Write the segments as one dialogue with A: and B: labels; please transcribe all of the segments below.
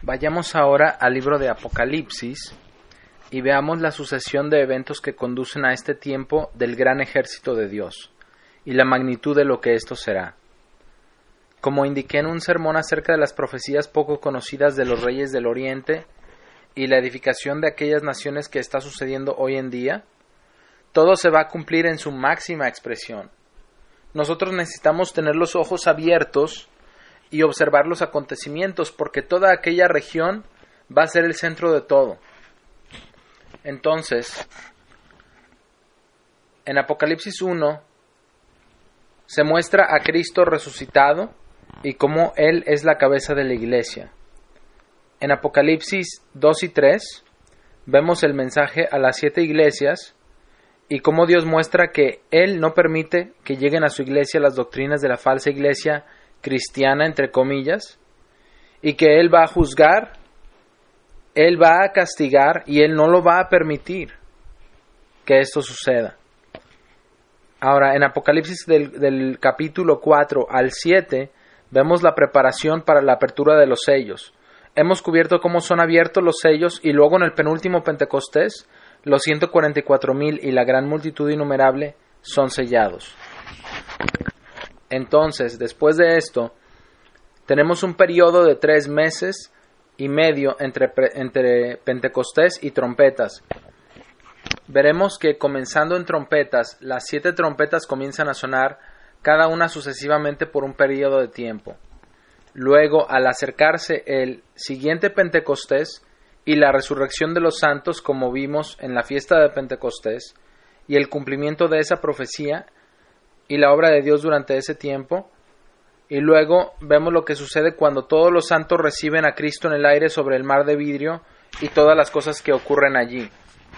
A: Vayamos ahora al libro de Apocalipsis y veamos la sucesión de eventos que conducen a este tiempo del gran ejército de Dios y la magnitud de lo que esto será. Como indiqué en un sermón acerca de las profecías poco conocidas de los reyes del Oriente y la edificación de aquellas naciones que está sucediendo hoy en día, todo se va a cumplir en su máxima expresión. Nosotros necesitamos tener los ojos abiertos y observar los acontecimientos, porque toda aquella región va a ser el centro de todo. Entonces, en Apocalipsis 1 se muestra a Cristo resucitado y cómo Él es la cabeza de la iglesia. En Apocalipsis 2 y 3 vemos el mensaje a las 7 iglesias y cómo Dios muestra que Él no permite que lleguen a su iglesia las doctrinas de la falsa iglesia cristiana, entre comillas, y que Él va a juzgar, Él va a castigar y Él no lo va a permitir que esto suceda. Ahora, en Apocalipsis del capítulo 4 al 7, vemos la preparación para la apertura de los sellos. Hemos cubierto cómo son abiertos los sellos y luego en el penúltimo Pentecostés, los 144,000 y la gran multitud innumerable son sellados. Entonces, después de esto, tenemos un periodo de 3 meses y medio entre Pentecostés y trompetas. Veremos que comenzando en trompetas, las 7 trompetas comienzan a sonar, cada una sucesivamente por un periodo de tiempo. Luego, al acercarse el siguiente Pentecostés y la resurrección de los santos, como vimos en la fiesta de Pentecostés, y el cumplimiento de esa profecía, y la obra de Dios durante ese tiempo, y luego vemos lo que sucede cuando todos los santos reciben a Cristo en el aire sobre el mar de vidrio y todas las cosas que ocurren allí.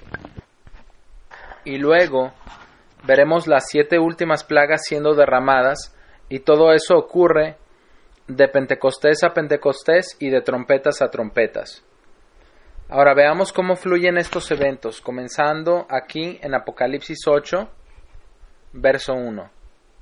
A: Y luego veremos las 7 últimas plagas siendo derramadas y todo eso ocurre de Pentecostés a Pentecostés y de trompetas a trompetas. Ahora veamos cómo fluyen estos eventos, comenzando aquí en Apocalipsis 8, verso 1.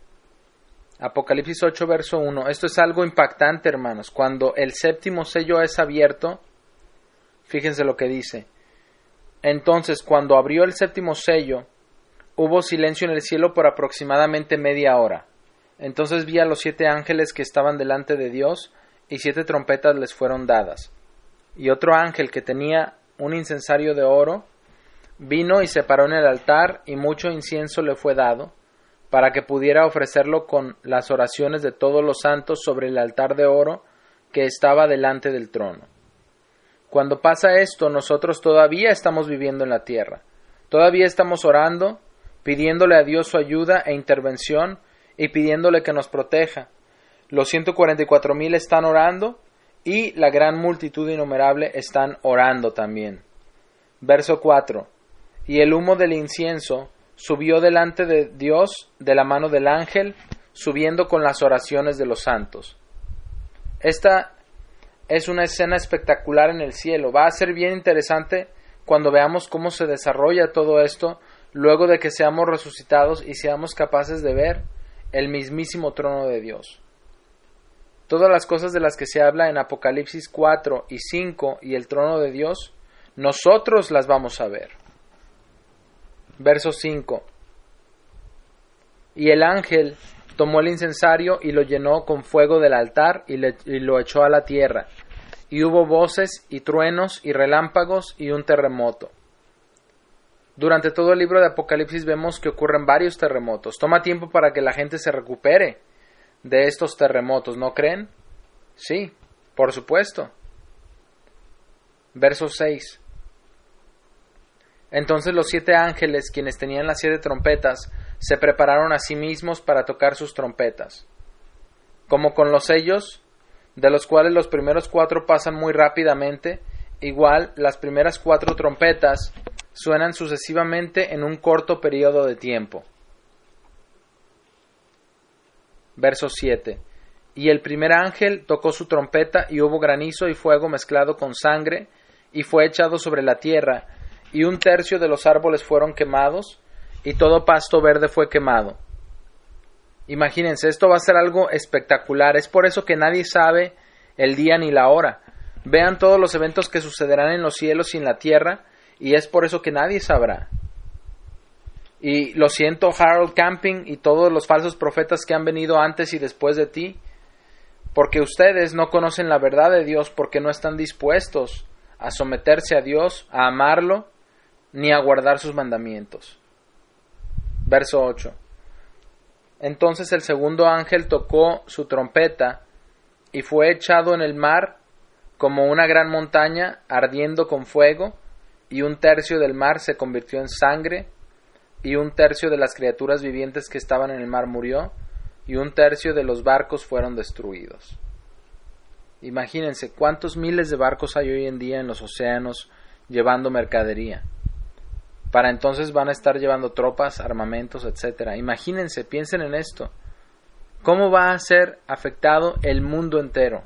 A: Apocalipsis 8, verso 1. Esto es algo impactante, hermanos. Cuando el séptimo sello es abierto, fíjense lo que dice. Entonces, cuando abrió el séptimo sello, hubo silencio en el cielo por aproximadamente media hora. Entonces vi a los 7 ángeles que estaban delante de Dios, y 7 trompetas les fueron dadas. Y otro ángel que tenía un incensario de oro, vino y se paró en el altar, y mucho incienso le fue dado, para que pudiera ofrecerlo con las oraciones de todos los santos sobre el altar de oro que estaba delante del trono. Cuando pasa esto, nosotros todavía estamos viviendo en la tierra. Todavía estamos orando, pidiéndole a Dios su ayuda e intervención y pidiéndole que nos proteja. Los 144,000 están orando y la gran multitud innumerable están orando también. Verso 4. Y el humo del incienso subió delante de Dios de la mano del ángel, subiendo con las oraciones de los santos. Esta es una escena espectacular en el cielo. Va a ser bien interesante cuando veamos cómo se desarrolla todo esto, luego de que seamos resucitados y seamos capaces de ver el mismísimo trono de Dios. Todas las cosas de las que se habla en Apocalipsis 4 y 5 y el trono de Dios, nosotros las vamos a ver. Verso 5. Y el ángel tomó el incensario y lo llenó con fuego del altar y lo echó a la tierra. Y hubo voces y truenos y relámpagos y un terremoto. Durante todo el libro de Apocalipsis vemos que ocurren varios terremotos. Toma tiempo para que la gente se recupere de estos terremotos, ¿no creen? Sí, por supuesto. Verso 6. Entonces los 7 ángeles, quienes tenían las 7 trompetas, se prepararon a sí mismos para tocar sus trompetas. Como con los sellos, de los cuales los primeros 4 pasan muy rápidamente, igual las primeras 4 trompetas suenan sucesivamente en un corto periodo de tiempo. Verso 7. Y el primer ángel tocó su trompeta, y hubo granizo y fuego mezclado con sangre, y fue echado sobre la tierra, y 1/3 de los árboles fueron quemados, y todo pasto verde fue quemado. Imagínense, esto va a ser algo espectacular. Es por eso que nadie sabe el día ni la hora. Vean todos los eventos que sucederán en los cielos y en la tierra, y es por eso que nadie sabrá. Y lo siento, Harold Camping y todos los falsos profetas que han venido antes y después de ti, porque ustedes no conocen la verdad de Dios, porque no están dispuestos a someterse a Dios, a amarlo, ni a guardar sus mandamientos. Verso 8. Entonces el segundo ángel tocó su trompeta, y fue echado en el mar como una gran montaña ardiendo con fuego, y 1/3 del mar se convirtió en sangre, y 1/3 de las criaturas vivientes que estaban en el mar murió, y 1/3 de los barcos fueron destruidos. Imagínense cuántos miles de barcos hay hoy en día en los océanos llevando mercadería. Para entonces van a estar llevando tropas, armamentos, etc. Imagínense, piensen en esto. ¿Cómo va a ser afectado el mundo entero?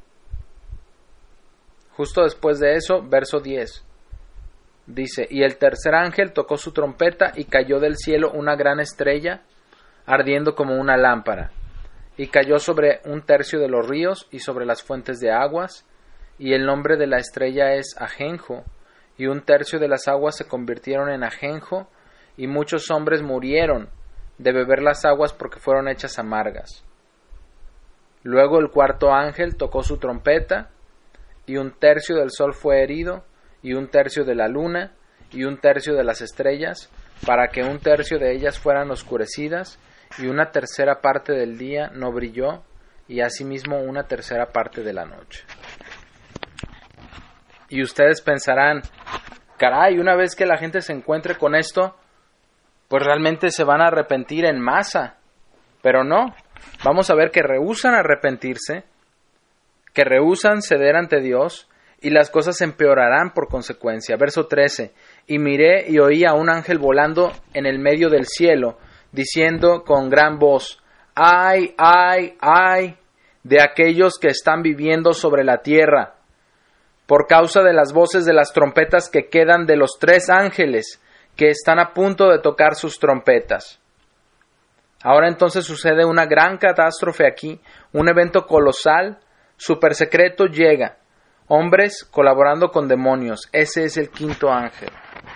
A: Justo después de eso, verso 10. Dice, y el tercer ángel tocó su trompeta y cayó del cielo una gran estrella, ardiendo como una lámpara, y cayó sobre 1/3 de los ríos y sobre las fuentes de aguas, y el nombre de la estrella es Ajenjo, y 1/3 de las aguas se convirtieron en ajenjo, y muchos hombres murieron de beber las aguas porque fueron hechas amargas. Luego el cuarto ángel tocó su trompeta, y 1/3 del sol fue herido, y 1/3 de la luna, y 1/3 de las estrellas, para que 1/3 de ellas fueran oscurecidas, y 1/3 parte del día no brilló, y asimismo 1/3 parte de la noche. Y ustedes pensarán, caray, una vez que la gente se encuentre con esto, pues realmente se van a arrepentir en masa. Pero no, vamos a ver que rehúsan arrepentirse, que rehúsan ceder ante Dios, y las cosas empeorarán por consecuencia. Verso 13. Y miré y oí a un ángel volando en el medio del cielo, diciendo con gran voz, ¡ay, ay, ay! De aquellos que están viviendo sobre la tierra, por causa de las voces de las trompetas que quedan de los 3 ángeles, que están a punto de tocar sus trompetas. Ahora entonces sucede una gran catástrofe aquí, un evento colosal, súper secreto llega. Hombres colaborando con demonios. Ese es el quinto ángel.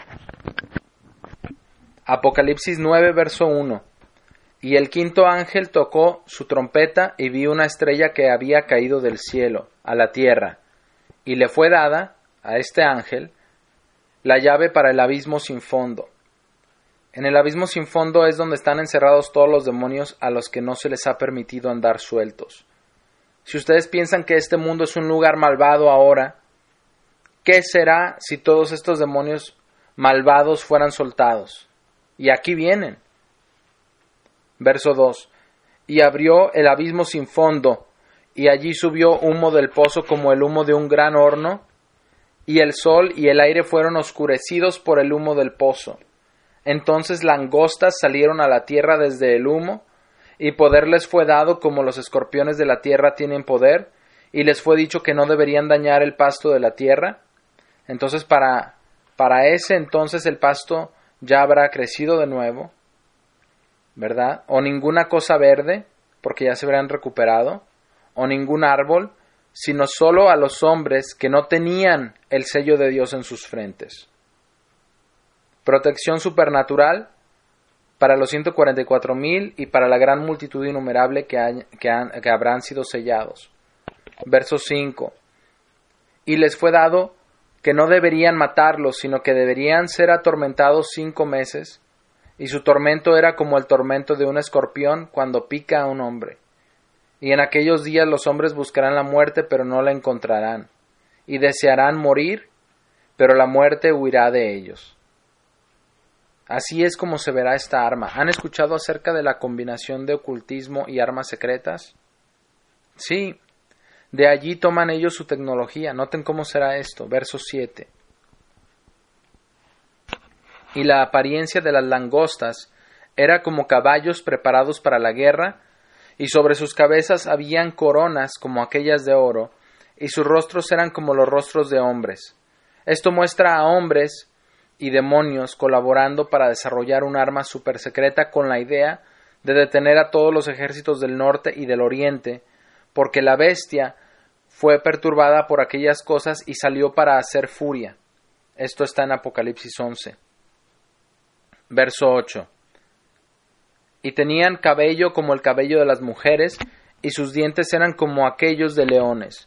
A: Apocalipsis 9, verso 1. Y el quinto ángel tocó su trompeta y vi una estrella que había caído del cielo a la tierra. Y le fue dada, a este ángel, la llave para el abismo sin fondo. En el abismo sin fondo es donde están encerrados todos los demonios a los que no se les ha permitido andar sueltos. Si ustedes piensan que este mundo es un lugar malvado ahora, ¿qué será si todos estos demonios malvados fueran soltados? Y aquí vienen. Verso 2. Y abrió el abismo sin fondo, y allí subió humo del pozo como el humo de un gran horno, y el sol y el aire fueron oscurecidos por el humo del pozo. Entonces langostas salieron a la tierra desde el humo, y poder les fue dado como los escorpiones de la tierra tienen poder, y les fue dicho que no deberían dañar el pasto de la tierra. Entonces para ese entonces el pasto ya habrá crecido de nuevo, ¿verdad? O ninguna cosa verde, porque ya se habrán recuperado, o ningún árbol, sino solo a los hombres que no tenían el sello de Dios en sus frentes. Protección supernatural para los 144,000 y para la gran multitud innumerable que habrán sido sellados. Verso 5. Y les fue dado que no deberían matarlos, sino que deberían ser atormentados 5 meses, y su tormento era como el tormento de un escorpión cuando pica a un hombre. Y en aquellos días los hombres buscarán la muerte, pero no la encontrarán, y desearán morir, pero la muerte huirá de ellos. Así es como se verá esta arma. ¿Han escuchado acerca de la combinación de ocultismo y armas secretas? Sí, de allí toman ellos su tecnología. Noten cómo será esto. Verso 7. Y la apariencia de las langostas era como caballos preparados para la guerra, y sobre sus cabezas habían coronas como aquellas de oro, y sus rostros eran como los rostros de hombres. Esto muestra a hombres y demonios colaborando para desarrollar un arma supersecreta con la idea de detener a todos los ejércitos del norte y del oriente, porque la bestia fue perturbada por aquellas cosas y salió para hacer furia. Esto está en Apocalipsis 11. Verso 8. Y tenían cabello como el cabello de las mujeres, y sus dientes eran como aquellos de leones.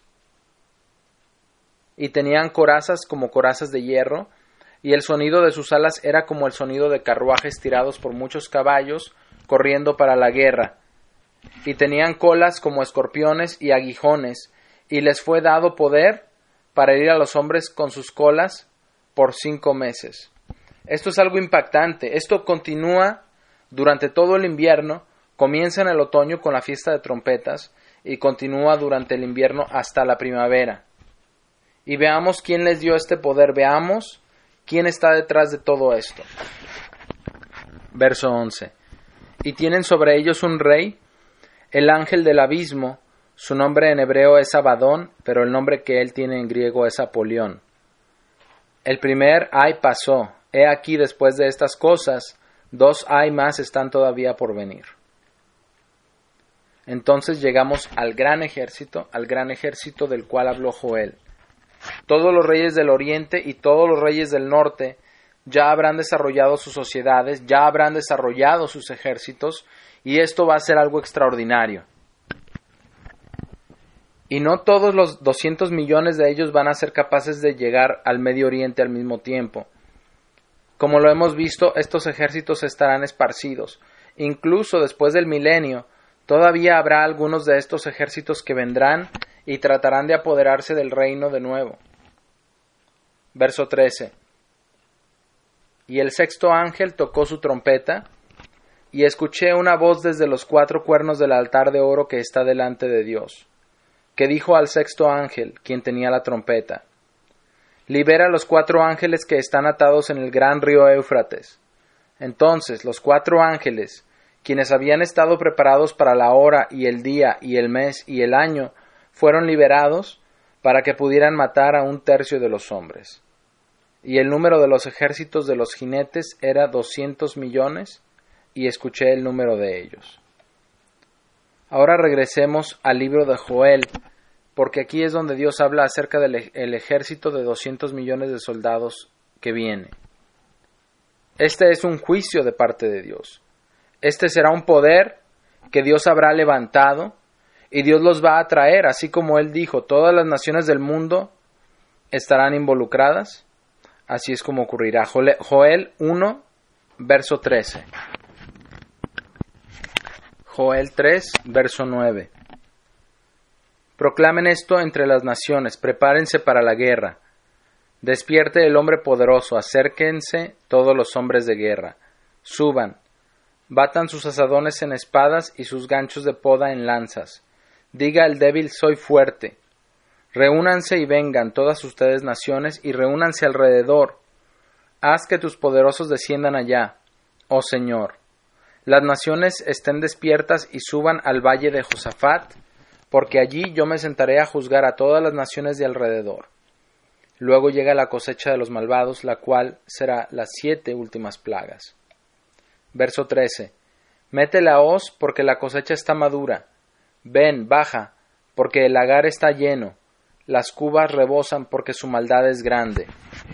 A: Y tenían corazas como corazas de hierro, y el sonido de sus alas era como el sonido de carruajes tirados por muchos caballos, corriendo para la guerra. Y tenían colas como escorpiones y aguijones, y les fue dado poder para herir a los hombres con sus colas por 5 meses. Esto es algo impactante. Esto continúa durante todo el invierno, comienza en el otoño con la fiesta de trompetas, y continúa durante el invierno hasta la primavera. Y veamos quién les dio este poder, veamos quién está detrás de todo esto. Verso 11. Y tienen sobre ellos un rey, el ángel del abismo, su nombre en hebreo es Abadón, pero el nombre que él tiene en griego es Apolión. El primer ay pasó, he aquí después de estas cosas, 2 ay más están todavía por venir. Entonces llegamos al gran ejército del cual habló Joel. Todos los reyes del oriente y todos los reyes del norte ya habrán desarrollado sus sociedades, ya habrán desarrollado sus ejércitos, y esto va a ser algo extraordinario. Y no todos los 200 millones de ellos van a ser capaces de llegar al Medio Oriente al mismo tiempo. Como lo hemos visto, estos ejércitos estarán esparcidos. Incluso después del milenio, todavía habrá algunos de estos ejércitos que vendrán y tratarán de apoderarse del reino de nuevo. Verso 13. Y el sexto ángel tocó su trompeta, y escuché una voz desde los 4 cuernos del altar de oro que está delante de Dios, que dijo al sexto ángel, quien tenía la trompeta: libera a los 4 ángeles que están atados en el gran río Éufrates. Entonces los 4 ángeles, quienes habían estado preparados para la hora y el día y el mes y el año, fueron liberados para que pudieran matar a 1/3 de los hombres. Y el número de los ejércitos de los jinetes era 200 millones, y escuché el número de ellos. Ahora regresemos al libro de Joel, porque aquí es donde Dios habla acerca del ejército de 200 millones de soldados que viene. Este es un juicio de parte de Dios. Este será un poder que Dios habrá levantado, y Dios los va a traer, así como Él dijo, todas las naciones del mundo estarán involucradas. Así es como ocurrirá. Joel 1, verso 13. Joel 3, verso 9. Proclamen esto entre las naciones, prepárense para la guerra. Despierte el hombre poderoso, acérquense todos los hombres de guerra. Suban, batan sus azadones en espadas y sus ganchos de poda en lanzas. Diga el débil, soy fuerte. Reúnanse y vengan todas ustedes naciones y reúnanse alrededor. Haz que tus poderosos desciendan allá, oh Señor. Las naciones estén despiertas y suban al valle de Josafat, porque allí yo me sentaré a juzgar a todas las naciones de alrededor. Luego llega la cosecha de los malvados, la cual será las 7 últimas plagas. Verso 13. Mete la hoz, porque la cosecha está madura. Ven, baja, porque el lagar está lleno. Las cubas rebosan, porque su maldad es grande.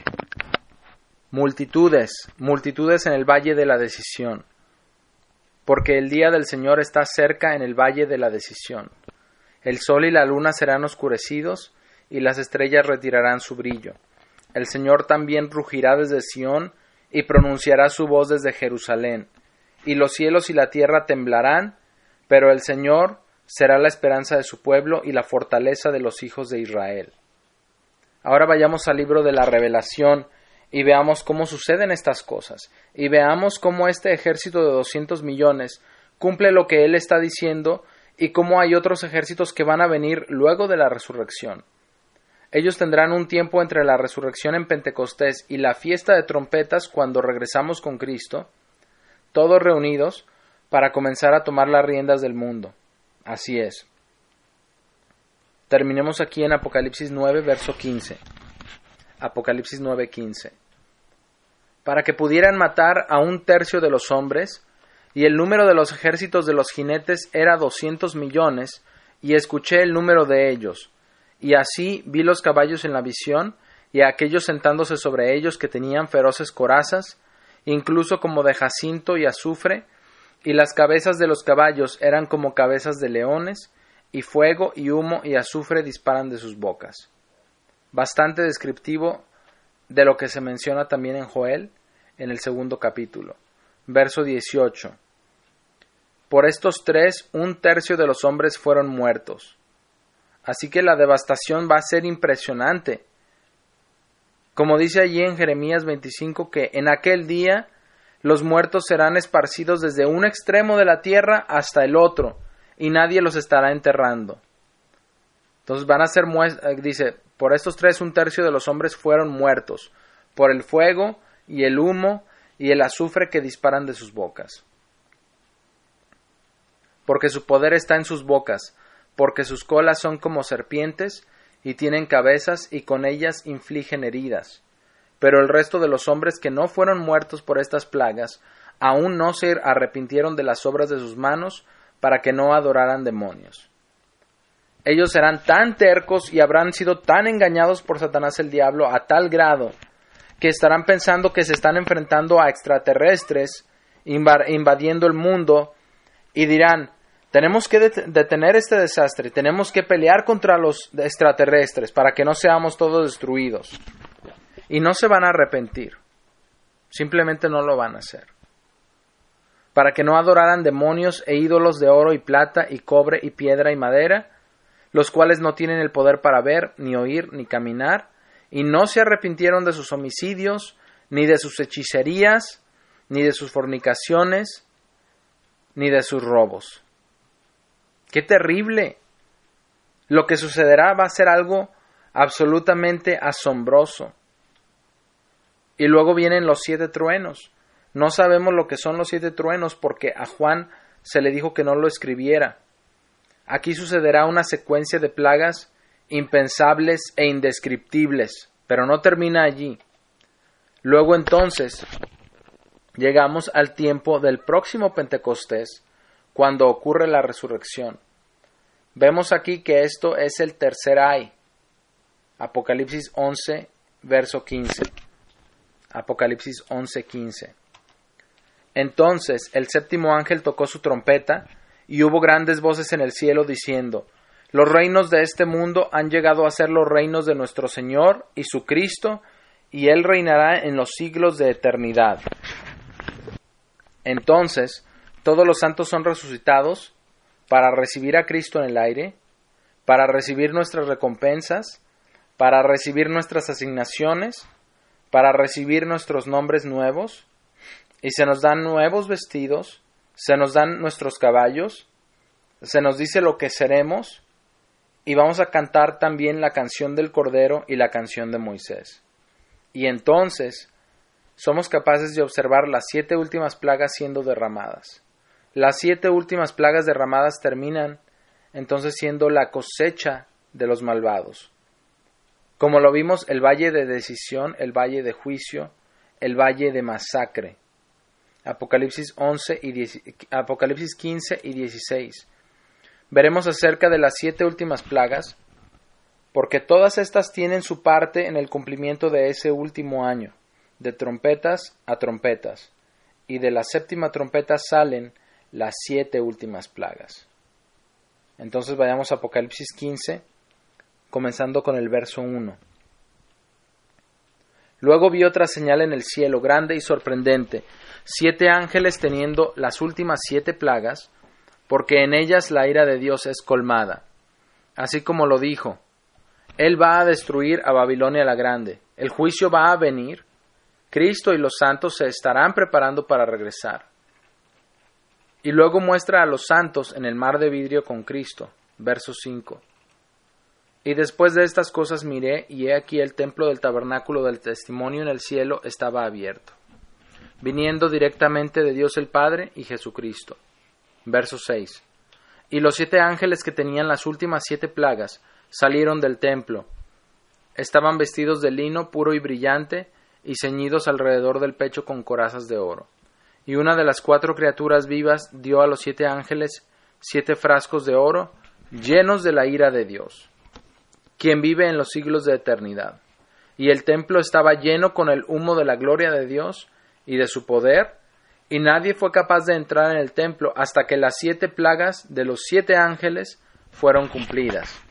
A: Multitudes, multitudes en el valle de la decisión, porque el día del Señor está cerca en el valle de la decisión. El sol y la luna serán oscurecidos, y las estrellas retirarán su brillo. El Señor también rugirá desde Sión, y pronunciará su voz desde Jerusalén. Y los cielos y la tierra temblarán, pero el Señor será la esperanza de su pueblo y la fortaleza de los hijos de Israel. Ahora vayamos al libro de la Revelación y veamos cómo suceden estas cosas, y veamos cómo este ejército de 200 millones cumple lo que él está diciendo, y cómo hay otros ejércitos que van a venir luego de la resurrección. Ellos tendrán un tiempo entre la resurrección en Pentecostés y la fiesta de trompetas cuando regresamos con Cristo, todos reunidos para comenzar a tomar las riendas del mundo. Así es. Terminemos aquí en Apocalipsis 9, verso 15. Apocalipsis 9, 15. Para que pudieran matar a 1/3 de los hombres, y el número de los ejércitos de los jinetes era 200 millones, y escuché el número de ellos, Y así vi los caballos en la visión, y a aquellos sentándose sobre ellos que tenían feroces corazas, incluso como de jacinto y azufre, y las cabezas de los caballos eran como cabezas de leones, y fuego y humo y azufre disparan de sus bocas. Bastante descriptivo de lo que se menciona también en Joel, en el 2º capítulo. Verso 18. Por estos 3, 1/3 de los hombres fueron muertos. Así que la devastación va a ser impresionante. Como dice allí en Jeremías 25, que en aquel día los muertos serán esparcidos desde un extremo de la tierra hasta el otro, y nadie los estará enterrando. Entonces van a ser dice, por estos 3, 1/3 de los hombres fueron muertos, por el fuego y el humo y el azufre que disparan de sus bocas. Porque su poder está en sus bocas, porque sus colas son como serpientes, y tienen cabezas, y con ellas infligen heridas. Pero el resto de los hombres que no fueron muertos por estas plagas, aún no se arrepintieron de las obras de sus manos, para que no adoraran demonios. Ellos serán tan tercos y habrán sido tan engañados por Satanás el diablo a tal grado, que estarán pensando que se están enfrentando a extraterrestres, invadiendo el mundo, y dirán, tenemos que detener este desastre, tenemos que pelear contra los extraterrestres para que no seamos todos destruidos. Y no se van a arrepentir, simplemente no lo van a hacer. Para que no adoraran demonios e ídolos de oro y plata y cobre y piedra y madera, los cuales no tienen el poder para ver, ni oír, ni caminar, y no se arrepintieron de sus homicidios, ni de sus hechicerías, ni de sus fornicaciones, ni de sus robos. ¡Qué terrible! Lo que sucederá va a ser algo absolutamente asombroso. Y luego vienen los 7 truenos. No sabemos lo que son los 7 truenos porque a Juan se le dijo que no lo escribiera. Aquí sucederá una secuencia de plagas impensables e indescriptibles, pero no termina allí. Luego entonces llegamos al tiempo del próximo Pentecostés, cuando ocurre la resurrección. Vemos aquí que esto es el tercer ay. Apocalipsis 11, verso 15. Apocalipsis 11, 15. Entonces el 7º ángel tocó su trompeta, y hubo grandes voces en el cielo diciendo, los reinos de este mundo han llegado a ser los reinos de nuestro Señor y su Cristo, y Él reinará en los siglos de eternidad. Entonces todos los santos son resucitados para recibir a Cristo en el aire, para recibir nuestras recompensas, para recibir nuestras asignaciones, para recibir nuestros nombres nuevos, y se nos dan nuevos vestidos, se nos dan nuestros caballos, se nos dice lo que seremos, y vamos a cantar también la canción del Cordero y la canción de Moisés. Y entonces somos capaces de observar las 7 últimas plagas siendo derramadas. Las 7 últimas plagas derramadas terminan entonces siendo la cosecha de los malvados. Como lo vimos, el valle de decisión, el valle de juicio, el valle de masacre. Apocalipsis 15 y 16. Veremos acerca de las 7 últimas plagas, porque todas estas tienen su parte en el cumplimiento de ese último año, de trompetas a trompetas, y de la 7ª trompeta salen las 7 últimas plagas. Entonces vayamos a Apocalipsis 15, comenzando con el verso 1. Luego vi otra señal en el cielo, grande y sorprendente, 7 ángeles teniendo las últimas 7 plagas, porque en ellas la ira de Dios es colmada. Así como lo dijo, Él va a destruir a Babilonia la grande, el juicio va a venir, Cristo y los santos se estarán preparando para regresar. Y luego muestra a los santos en el mar de vidrio con Cristo. Verso 5. Y después de estas cosas miré, y he aquí el templo del tabernáculo del testimonio en el cielo estaba abierto, viniendo directamente de Dios el Padre y Jesucristo. Verso 6. Y los 7 ángeles que tenían las últimas 7 plagas salieron del templo. Estaban vestidos de lino puro y brillante, y ceñidos alrededor del pecho con corazas de oro. Y una de las 4 criaturas vivas dio a los 7 ángeles 7 frascos de oro, llenos de la ira de Dios. quien vive en los siglos de eternidad. Y el templo estaba lleno con el humo de la gloria de Dios y de su poder, y nadie fue capaz de entrar en el templo hasta que las 7 plagas de los 7 ángeles fueron cumplidas.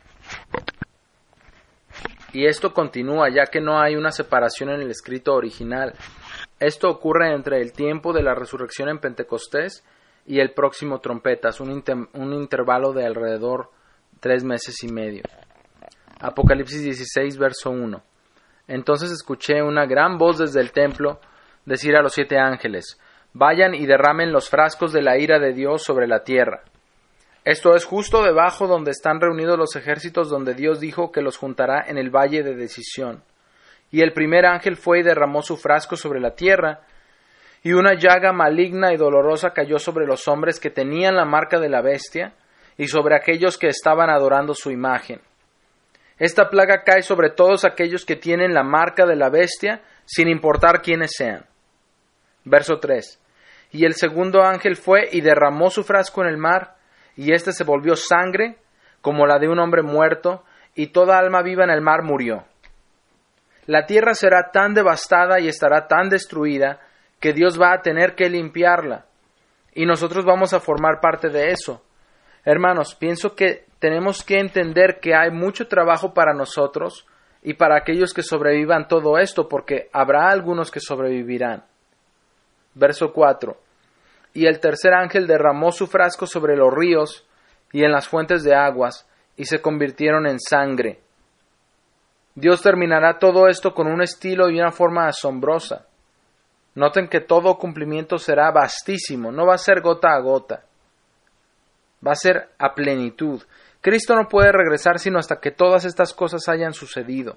A: Y esto continúa, ya que no hay una separación en el escrito original. Esto ocurre entre el tiempo de la resurrección en Pentecostés y el próximo trompetas, un intervalo de alrededor 3 meses y medio. Apocalipsis 16, verso 1. Entonces escuché una gran voz desde el templo decir a los 7 ángeles: vayan y derramen los frascos de la ira de Dios sobre la tierra. Esto es justo debajo donde están reunidos los ejércitos, donde Dios dijo que los juntará en el valle de decisión. Y el primer ángel fue y derramó su frasco sobre la tierra, y una llaga maligna y dolorosa cayó sobre los hombres que tenían la marca de la bestia, y sobre aquellos que estaban adorando su imagen. Esta plaga cae sobre todos aquellos que tienen la marca de la bestia, sin importar quiénes sean. Verso 3. Y el segundo ángel fue y derramó su frasco en el mar, y éste se volvió sangre, como la de un hombre muerto, y toda alma viva en el mar murió. La tierra será tan devastada y estará tan destruida, que Dios va a tener que limpiarla, y nosotros vamos a formar parte de eso. Hermanos, pienso que tenemos que entender que hay mucho trabajo para nosotros y para aquellos que sobrevivan todo esto, porque habrá algunos que sobrevivirán. Verso 4. Y el tercer ángel derramó su frasco sobre los ríos y en las fuentes de aguas, y se convirtieron en sangre. Dios terminará todo esto con un estilo y una forma asombrosa. Noten que todo cumplimiento será vastísimo, no va a ser gota a gota. Va a ser a plenitud. Cristo no puede regresar sino hasta que todas estas cosas hayan sucedido.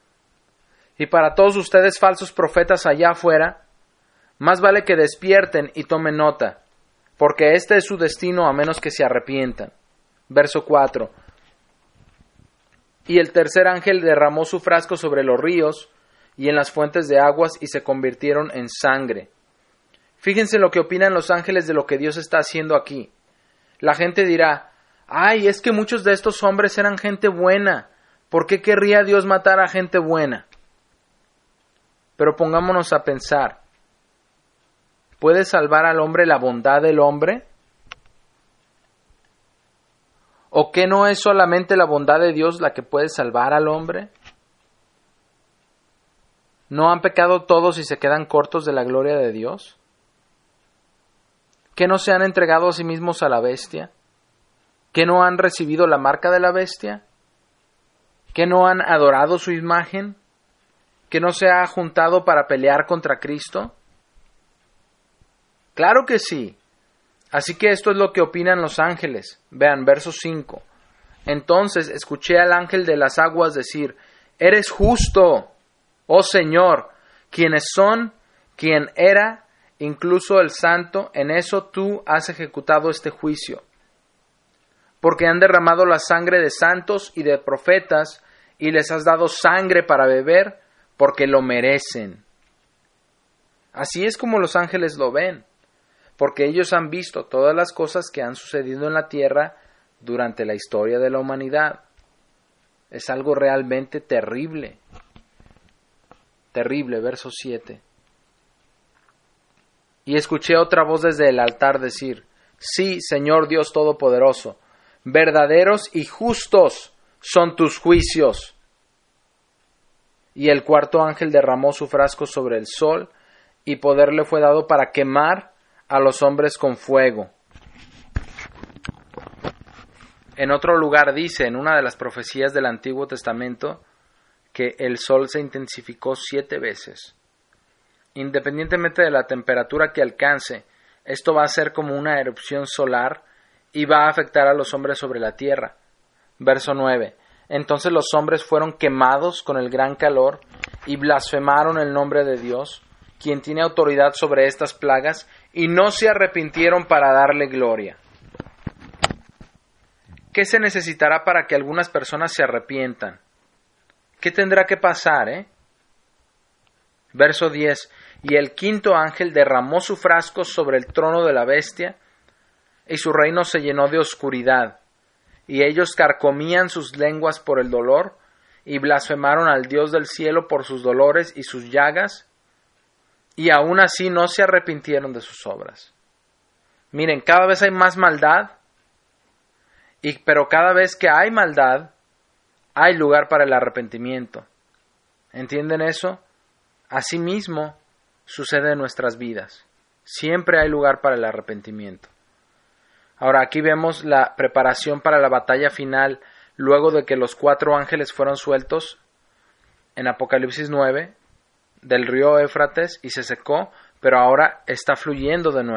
A: Y para todos ustedes falsos profetas allá afuera, más vale que despierten y tomen nota, porque este es su destino a menos que se arrepientan. Verso 4. Y el tercer ángel derramó su frasco sobre los ríos y en las fuentes de aguas, y se convirtieron en sangre. Fíjense lo que opinan los ángeles de lo que Dios está haciendo aquí. La gente dirá: ay, es que muchos de estos hombres eran gente buena. ¿Por qué querría Dios matar a gente buena? Pero pongámonos a pensar. ¿Puede salvar al hombre la bondad del hombre? ¿O que no es solamente la bondad de Dios la que puede salvar al hombre? ¿No han pecado todos y se quedan cortos de la gloria de Dios? ¿Que no se han entregado a sí mismos a la bestia? ¿Que no han recibido la marca de la bestia? ¿Que no han adorado su imagen? ¿Que no se ha juntado para pelear contra Cristo? Claro que sí. Así que esto es lo que opinan los ángeles. Vean, verso 5. Entonces escuché al ángel de las aguas decir: eres justo, oh Señor, quienes son, quien era, incluso el santo, en eso tú has ejecutado este juicio. Porque han derramado la sangre de santos y de profetas, y les has dado sangre para beber, porque lo merecen. Así es como los ángeles lo ven, porque ellos han visto todas las cosas que han sucedido en la tierra durante la historia de la humanidad. Es algo realmente terrible. Terrible, verso 7. Y escuché otra voz desde el altar decir: sí, Señor Dios Todopoderoso, verdaderos y justos son tus juicios. Y el cuarto ángel derramó su frasco sobre el sol, y poder le fue dado para quemar a los hombres con fuego. En otro lugar dice, en una de las profecías del Antiguo Testamento, que el sol se intensificó 7 veces. Independientemente de la temperatura que alcance, esto va a ser como una erupción solar y va a afectar a los hombres sobre la tierra. Verso 9. Entonces los hombres fueron quemados con el gran calor y blasfemaron el nombre de Dios, quien tiene autoridad sobre estas plagas, y no se arrepintieron para darle gloria. ¿Qué se necesitará para que algunas personas se arrepientan? ¿Qué tendrá que pasar, Verso 10. Y el quinto ángel derramó su frasco sobre el trono de la bestia, y su reino se llenó de oscuridad, y ellos carcomían sus lenguas por el dolor, y blasfemaron al Dios del cielo por sus dolores y sus llagas, y aún así no se arrepintieron de sus obras. Miren, cada vez hay más maldad, pero cada vez que hay maldad, hay lugar para el arrepentimiento. ¿Entienden eso? Asimismo, sucede en nuestras vidas. Siempre hay lugar para el arrepentimiento. Ahora aquí vemos la preparación para la batalla final luego de que los 4 ángeles fueron sueltos en Apocalipsis 9 del río Éufrates y se secó, pero ahora está fluyendo de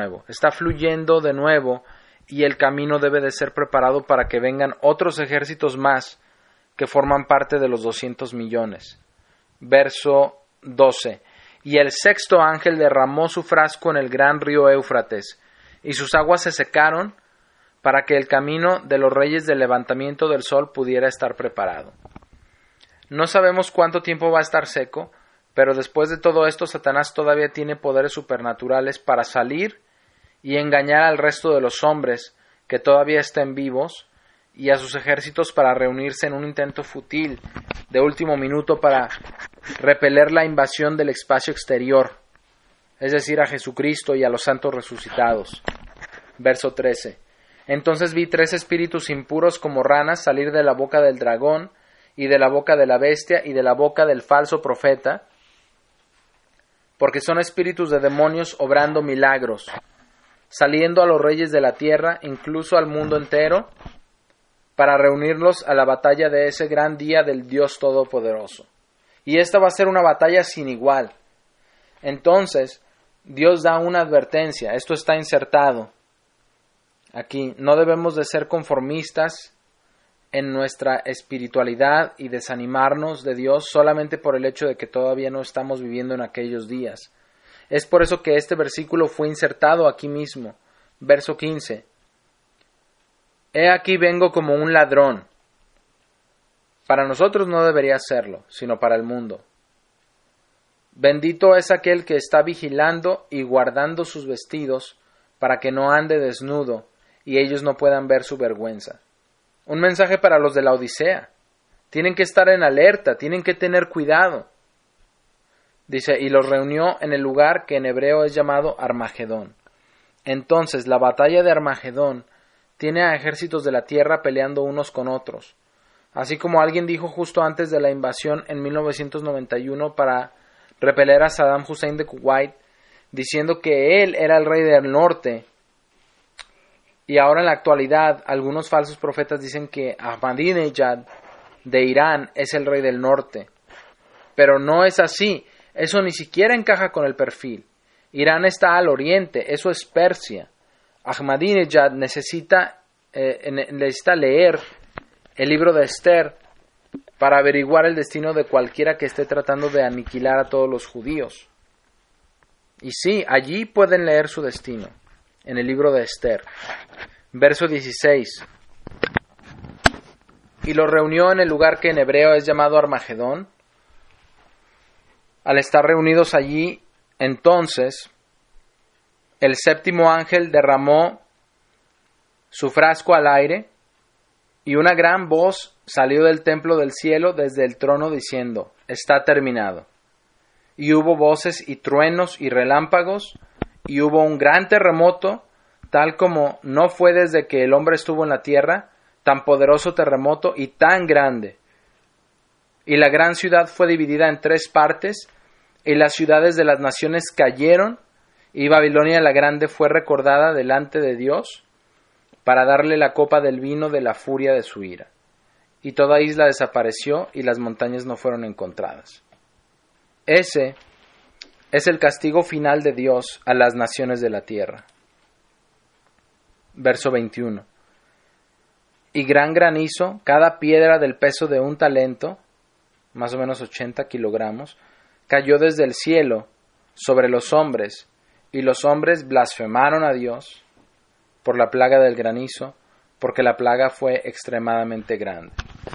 A: nuevo y el camino debe de ser preparado para que vengan otros ejércitos más que forman parte de los 200 millones. Verso 12. Y el 6º ángel derramó su frasco en el gran río Éufrates, y sus aguas se secaron para que el camino de los reyes del levantamiento del sol pudiera estar preparado. No sabemos cuánto tiempo va a estar seco, pero después de todo esto Satanás todavía tiene poderes supernaturales para salir y engañar al resto de los hombres que todavía estén vivos y a sus ejércitos para reunirse en un intento fútil de último minuto para repeler la invasión del espacio exterior, es decir, a Jesucristo y a los santos resucitados. Verso 13. Entonces vi 3 espíritus impuros como ranas salir de la boca del dragón y de la boca de la bestia y de la boca del falso profeta, porque son espíritus de demonios obrando milagros, saliendo a los reyes de la tierra, incluso al mundo entero, para reunirlos a la batalla de ese gran día del Dios Todopoderoso. Y esta va a ser una batalla sin igual. Entonces, Dios da una advertencia. Esto está insertado aquí. No debemos de ser conformistas en nuestra espiritualidad y desanimarnos de Dios solamente por el hecho de que todavía no estamos viviendo en aquellos días. Es por eso que este versículo fue insertado aquí mismo. Verso 15. He aquí vengo como un ladrón. Para nosotros no debería serlo, sino para el mundo. Bendito es aquel que está vigilando y guardando sus vestidos para que no ande desnudo y ellos no puedan ver su vergüenza. Un mensaje para los de la Odisea. Tienen que estar en alerta, tienen que tener cuidado. Dice, y los reunió en el lugar que en hebreo es llamado Armagedón. Entonces, la batalla de Armagedón tiene a ejércitos de la tierra peleando unos con otros. Así como alguien dijo justo antes de la invasión en 1991 para repeler a Saddam Hussein de Kuwait, diciendo que él era el rey del norte. Y ahora en la actualidad, algunos falsos profetas dicen que Ahmadinejad de Irán es el rey del norte. Pero no es así. Eso ni siquiera encaja con el perfil. Irán está al oriente. Eso es Persia. Ahmadinejad necesita leer el libro de Esther para averiguar el destino de cualquiera que esté tratando de aniquilar a todos los judíos. Y sí, allí pueden leer su destino, en el libro de Esther. Verso 16. Y los reunió en el lugar que en hebreo es llamado Armagedón. Al estar reunidos allí, entonces, el 7º ángel derramó su frasco al aire, y una gran voz salió del templo del cielo desde el trono diciendo, está terminado. Y hubo voces y truenos y relámpagos, y hubo un gran terremoto, tal como no fue desde que el hombre estuvo en la tierra, tan poderoso terremoto y tan grande. Y la gran ciudad fue dividida en 3 partes, y las ciudades de las naciones cayeron, y Babilonia la grande fue recordada delante de Dios, para darle la copa del vino de la furia de su ira. Y toda isla desapareció, y las montañas no fueron encontradas. Ese es el castigo final de Dios a las naciones de la tierra. Verso 21. Y gran granizo, cada piedra del peso de un talento, más o menos 80 kilogramos, cayó desde el cielo sobre los hombres, y los hombres blasfemaron a Dios por la plaga del granizo, porque la plaga fue extremadamente grande.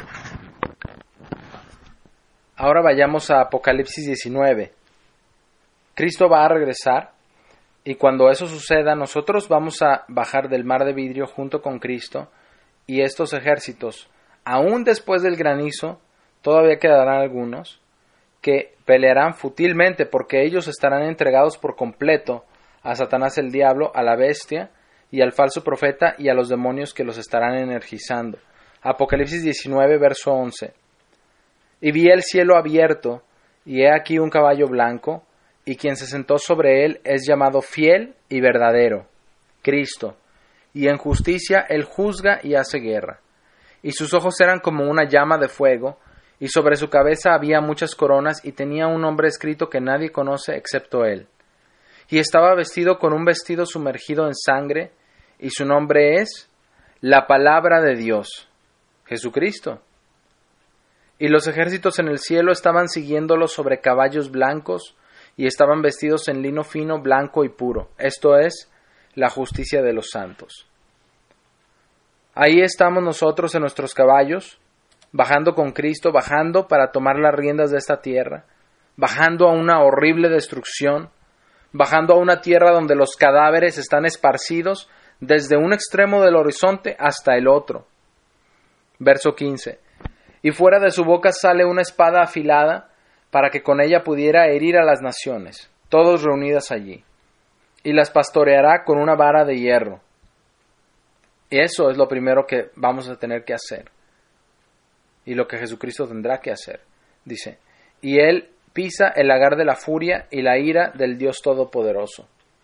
A: Ahora vayamos a Apocalipsis 19. Cristo va a regresar, y cuando eso suceda, nosotros vamos a bajar del mar de vidrio junto con Cristo, y estos ejércitos, aún después del granizo, todavía quedarán algunos que pelearán fútilmente, porque ellos estarán entregados por completo a Satanás el diablo, a la bestia y al falso profeta y a los demonios que los estarán energizando. Apocalipsis 19, verso 11. Y vi el cielo abierto, y he aquí un caballo blanco, y quien se sentó sobre él es llamado Fiel y Verdadero, Cristo, y en justicia él juzga y hace guerra. Y sus ojos eran como una llama de fuego, y sobre su cabeza había muchas coronas, y tenía un nombre escrito que nadie conoce excepto él. Y estaba vestido con un vestido sumergido en sangre, y su nombre es la Palabra de Dios, Jesucristo. Y los ejércitos en el cielo estaban siguiéndolo sobre caballos blancos, y estaban vestidos en lino fino, blanco y puro. Esto es la justicia de los santos. Ahí estamos nosotros en nuestros caballos, bajando con Cristo, bajando para tomar las riendas de esta tierra, bajando a una horrible destrucción, bajando a una tierra donde los cadáveres están esparcidos desde un extremo del horizonte hasta el otro. Verso 15. Y fuera de su boca sale una espada afilada, para que con ella pudiera herir a las naciones, todos reunidas allí, y las pastoreará con una vara de hierro. Y eso es lo primero que vamos a tener que hacer, y lo que Jesucristo tendrá que hacer. Dice, y él pisa el lagar de la furia y la ira del Dios Todopoderoso.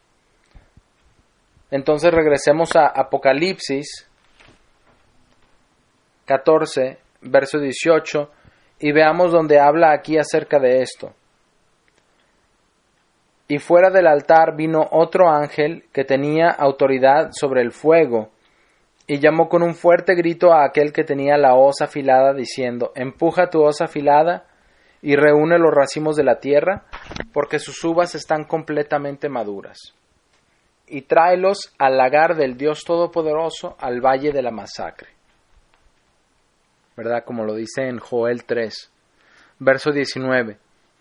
A: Entonces regresemos a Apocalipsis 14, verso 18, y veamos donde habla aquí acerca de esto. Y fuera del altar vino otro ángel que tenía autoridad sobre el fuego, y llamó con un fuerte grito a aquel que tenía la hoz afilada, diciendo, empuja tu hoz afilada y reúne los racimos de la tierra, porque sus uvas están completamente maduras. Y tráelos al lagar del Dios Todopoderoso, al valle de la masacre. ¿Verdad? Como lo dice en Joel 3, verso 19.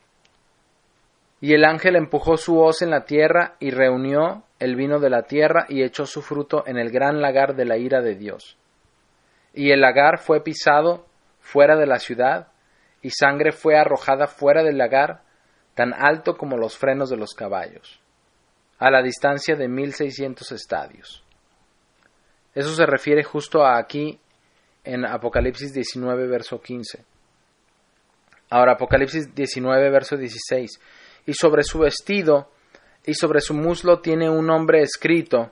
A: Y el ángel empujó su hoz en la tierra y reunió el vino de la tierra y echó su fruto en el gran lagar de la ira de Dios. Y el lagar fue pisado fuera de la ciudad, y sangre fue arrojada fuera del lagar, tan alto como los frenos de los caballos, a la distancia de 1600 estadios. Eso se refiere justo a aquí en Apocalipsis 19, verso 15. Ahora Apocalipsis 19, verso 16. Y sobre su vestido y sobre su muslo tiene un nombre escrito,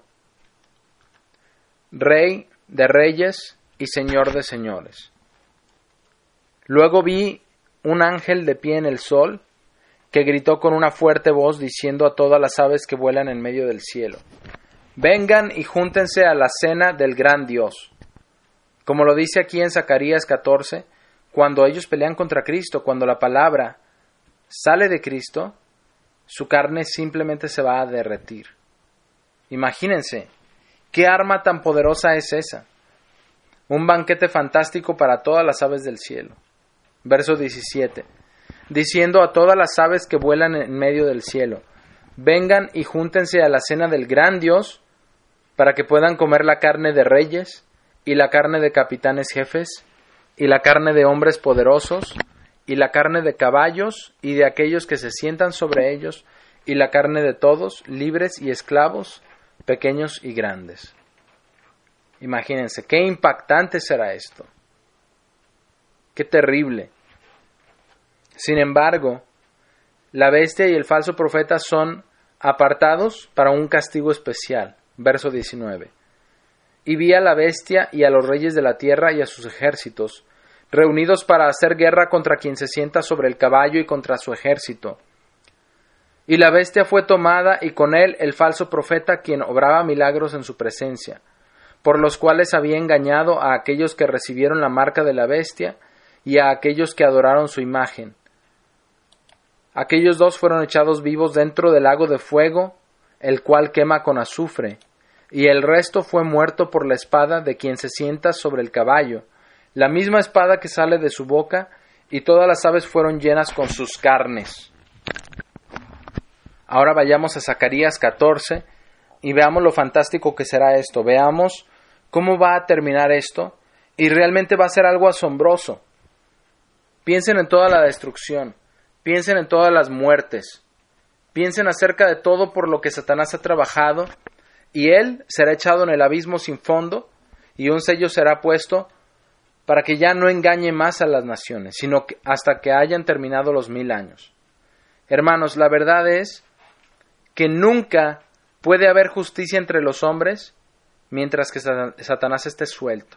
A: Rey de Reyes y Señor de Señores. Luego vi un ángel de pie en el sol, que gritó con una fuerte voz, diciendo a todas las aves que vuelan en medio del cielo, vengan y júntense a la cena del gran Dios. Como lo dice aquí en Zacarías 14, cuando ellos pelean contra Cristo, cuando la palabra sale de Cristo, su carne simplemente se va a derretir. Imagínense, ¿qué arma tan poderosa es esa? Un banquete fantástico para todas las aves del cielo. Verso 17. Diciendo a todas las aves que vuelan en medio del cielo, vengan y júntense a la cena del gran Dios, para que puedan comer la carne de reyes, y la carne de capitanes jefes, y la carne de hombres poderosos, y la carne de caballos, y de aquellos que se sientan sobre ellos, y la carne de todos, libres y esclavos, pequeños y grandes. Imagínense, qué impactante será esto. Qué terrible. Sin embargo, la bestia y el falso profeta son apartados para un castigo especial. Verso 19. Y vi a la bestia y a los reyes de la tierra y a sus ejércitos, reunidos para hacer guerra contra quien se sienta sobre el caballo y contra su ejército. Y la bestia fue tomada, y con él el falso profeta, quien obraba milagros en su presencia, por los cuales había engañado a aquellos que recibieron la marca de la bestia y a aquellos que adoraron su imagen. Aquellos dos fueron echados vivos dentro del lago de fuego, el cual quema con azufre, y el resto fue muerto por la espada de quien se sienta sobre el caballo, la misma espada que sale de su boca, y todas las aves fueron llenas con sus carnes. Ahora vayamos a Zacarías 14 y veamos lo fantástico que será esto. Veamos cómo va a terminar esto, y realmente va a ser algo asombroso. Piensen en toda la destrucción, piensen en todas las muertes, piensen acerca de todo por lo que Satanás ha trabajado, y él será echado en el abismo sin fondo, y un sello será puesto para que ya no engañe más a las naciones, sino que hasta que hayan terminado los 1000 años. Hermanos, la verdad es que nunca puede haber justicia entre los hombres mientras que Satanás esté suelto.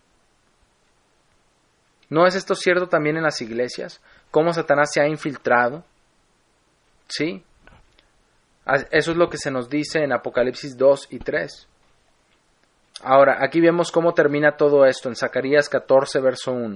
A: ¿No es esto cierto también en las iglesias? ¿Cómo Satanás se ha infiltrado? ¿Sí? Eso es lo que se nos dice en Apocalipsis 2 y 3. Ahora, aquí vemos cómo termina todo esto en Zacarías 14, verso 1.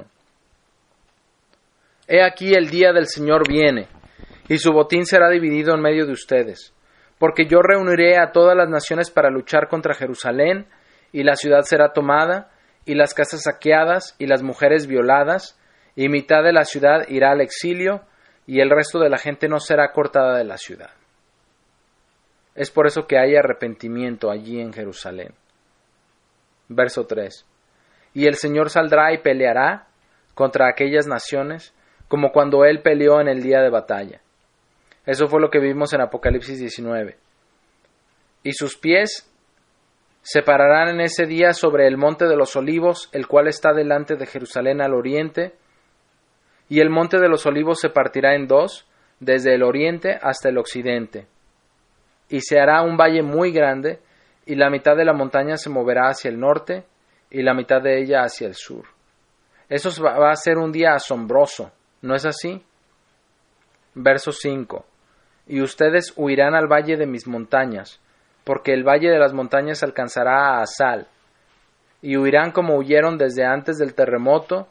A: He aquí el día del Señor viene, y su botín será dividido en medio de ustedes, porque yo reuniré a todas las naciones para luchar contra Jerusalén, y la ciudad será tomada, y las casas saqueadas, y las mujeres violadas, y mitad de la ciudad irá al exilio, y el resto de la gente no será cortada de la ciudad. Es por eso que hay arrepentimiento allí en Jerusalén. Verso 3. Y el Señor saldrá y peleará contra aquellas naciones, como cuando Él peleó en el día de batalla. Eso fue lo que vimos en Apocalipsis 19. Y sus pies se pararán en ese día sobre el monte de los olivos, el cual está delante de Jerusalén al oriente, y el monte de los olivos se partirá en dos, desde el oriente hasta el occidente. Y se hará un valle muy grande, y la mitad de la montaña se moverá hacia el norte, y la mitad de ella hacia el sur. Eso va a ser un día asombroso, ¿no es así? Verso 5. Y ustedes huirán al valle de mis montañas, porque el valle de las montañas alcanzará a Asal, y huirán como huyeron desde antes del terremoto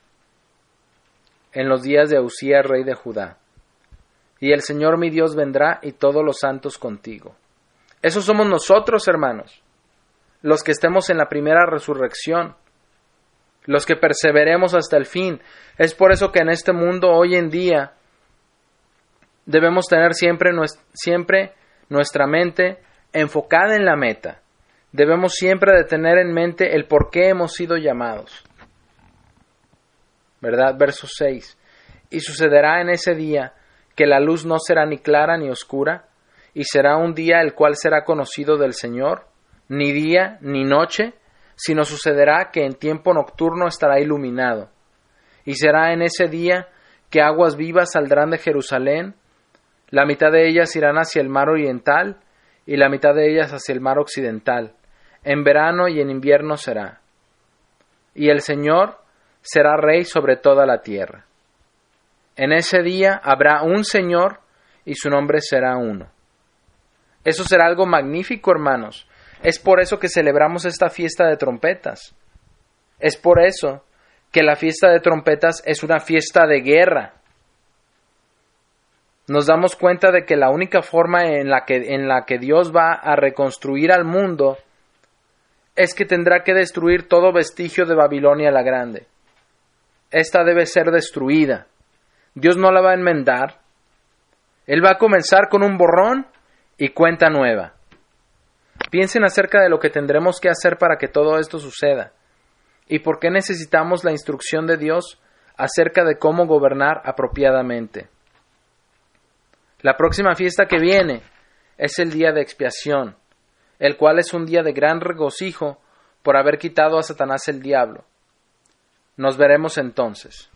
A: en los días de Usías, rey de Judá. Y el Señor mi Dios vendrá y todos los santos contigo. Esos somos nosotros, hermanos, los que estemos en la primera resurrección, los que perseveremos hasta el fin. Es por eso que en este mundo hoy en día debemos tener siempre nuestra mente enfocada en la meta. Debemos siempre de tener en mente el por qué hemos sido llamados. ¿Verdad? Verso 6. Y sucederá en ese día que la luz no será ni clara ni oscura, y será un día el cual será conocido del Señor, ni día ni noche, sino sucederá que en tiempo nocturno estará iluminado. Y será en ese día que aguas vivas saldrán de Jerusalén, la mitad de ellas irán hacia el mar oriental, y la mitad de ellas hacia el mar occidental. En verano y en invierno será. Y el Señor será rey sobre toda la tierra. En ese día habrá un Señor, y su nombre será uno. Eso será algo magnífico, hermanos. Es por eso que celebramos esta fiesta de trompetas. Es por eso que la fiesta de trompetas es una fiesta de guerra. Nos damos cuenta de que la única forma en la que Dios va a reconstruir al mundo es que tendrá que destruir todo vestigio de Babilonia la Grande. Esta debe ser destruida. Dios no la va a enmendar. Él va a comenzar con un borrón y cuenta nueva. Piensen acerca de lo que tendremos que hacer para que todo esto suceda y por qué necesitamos la instrucción de Dios acerca de cómo gobernar apropiadamente. La próxima fiesta que viene es el día de expiación, el cual es un día de gran regocijo por haber quitado a Satanás el diablo. Nos veremos entonces.